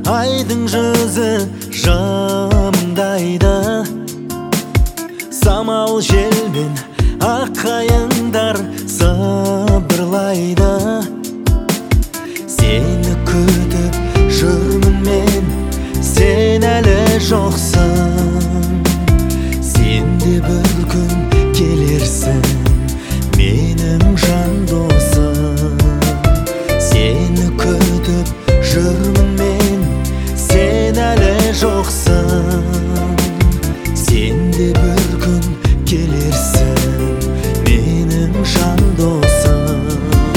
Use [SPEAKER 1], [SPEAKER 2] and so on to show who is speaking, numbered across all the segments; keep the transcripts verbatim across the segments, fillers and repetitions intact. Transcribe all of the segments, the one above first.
[SPEAKER 1] айдың жүзі жымдайды, самал желмен ақ қайыңдар сыбырлайды. Сені күтіп жүрмін мен, сен әлі жоқсың. Сен де бір күн келерсің, менің жан досым. Сені күтіп жүрмін мен, сен әлі жоқсың. Сен де бір күн келерсің, менің жан досым.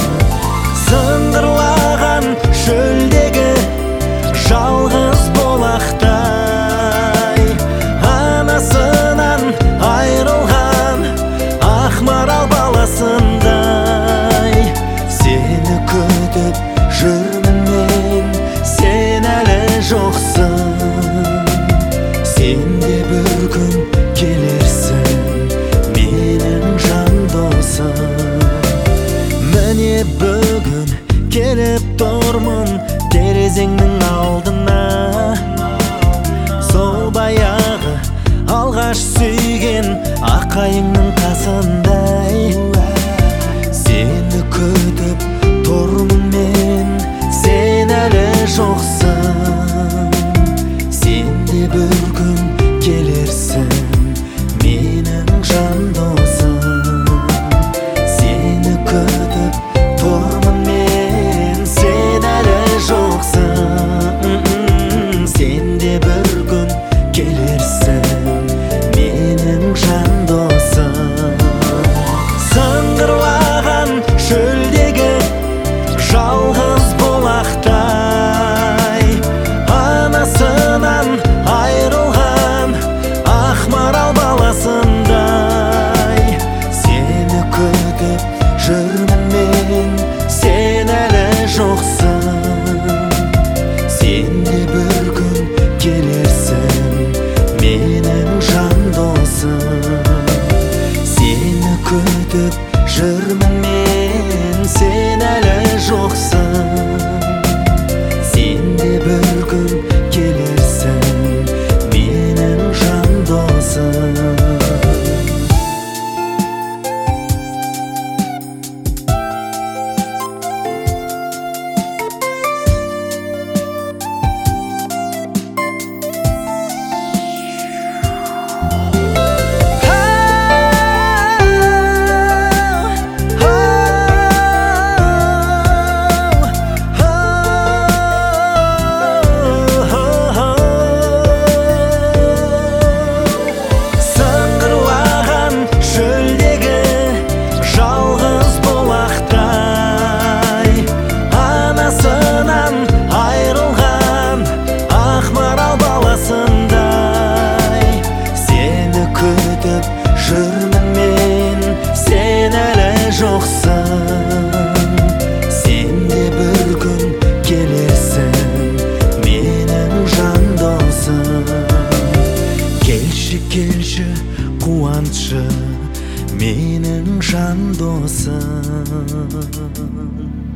[SPEAKER 1] Сыңғырлаған шөлдегі жалғыз болақтай, анасынан айрылған ақ марал баласындай. Сені күтіп жүрмін мен, сен әлі жоқсың. Сен де бір күн келерсің, менің жан досым. Міне бүгін келіп тұрмын терезеңнің алдына, сол баяғы алғаш сүйген ақ қайыңның қасындай. Сені күтіп тұрмын мен, сен әлі жоқсың. Сен де бір күн келерсің, менің жан досым. Сені күтіп тұрмын мен, сен әлі жоқсың. Сен де бір күн келерсің, менің жан досым. Сыңғырлаған шөлдегі жалғыз болақтай, анасынан айрылған ақ марал баласындай. Сені күтіп жүрмін мен, сен әлі жоқсың. Сен де бір күн келерсің, менің жан досым. Сені күтіп жүрмін мен, сен әлі жоқсың. Сен де бір күн келерсің, менің жан досым. Жүрмін мен, сен әлі жоқсың. Сен де бір күн келерсің, менің жан досым. Келші, келші, қуантшы, менің жан досым.